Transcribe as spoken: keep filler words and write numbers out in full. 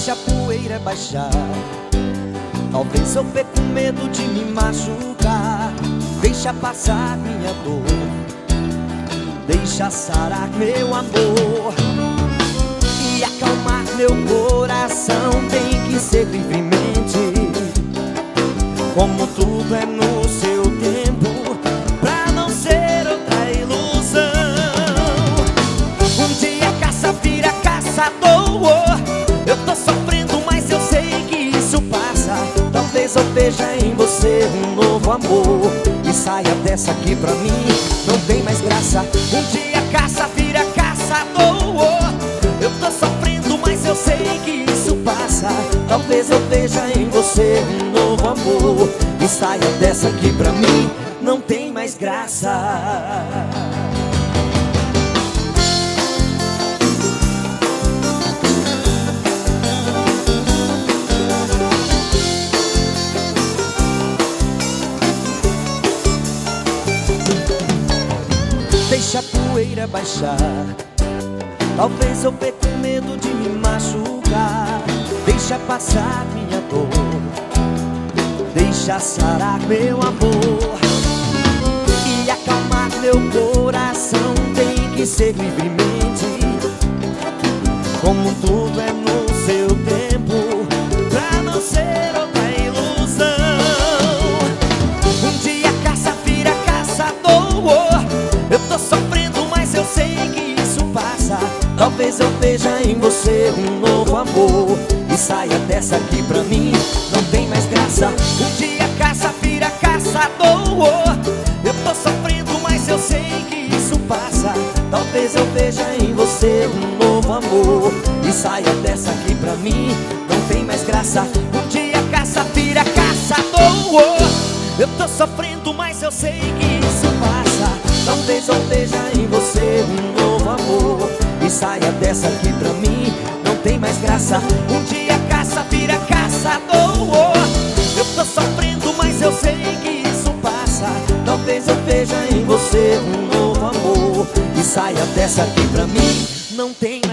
Deixa a poeira baixar. Talvez eu fique com medo de me machucar. Deixa passar minha dor, deixa sarar meu amor e acalmar meu coração. Tem que ser livremente, como tudo é no seu tempo, pra não ser outra ilusão. Um dia caça vira caçador. Eu tô sofrendo, mas eu sei que isso passa. Talvez eu veja em você um novo amor e saia dessa aqui pra mim, não tem mais graça. Um dia caça vira caçador. Eu tô sofrendo, mas eu sei que isso passa. Talvez eu veja em você um novo amor e saia dessa aqui pra mim, não tem mais graça. Deixa a poeira baixar. Talvez eu fique com medo de me machucar. Deixa passar minha dor, deixa sarar meu amor e acalmar meu coração. Tem que ser livremente, como tudo é no seu tempo, pra não ser outra ilusão. Um dia caça vira caçador. Eu tô sofrendo, mas eu sei que isso passa. Talvez eu veja em você um novo amor e saia dessa aqui pra mim, não tem mais graça. Um dia caça vira caçador. Eu tô sofrendo, mas eu sei que isso passa. Talvez eu veja em você um novo amor e saia dessa aqui pra mim, não tem mais graça. Um dia caça vira caçador. Eu tô sofrendo, mas eu sei que isso passa. Talvez eu veja em você um novo amor e saia dessa aqui pra mim, não tem mais graça. Um dia caça vira caçador. Eu tô sofrendo, mas eu sei que isso passa. Talvez eu veja em você um novo amor e saia dessa aqui pra mim, não tem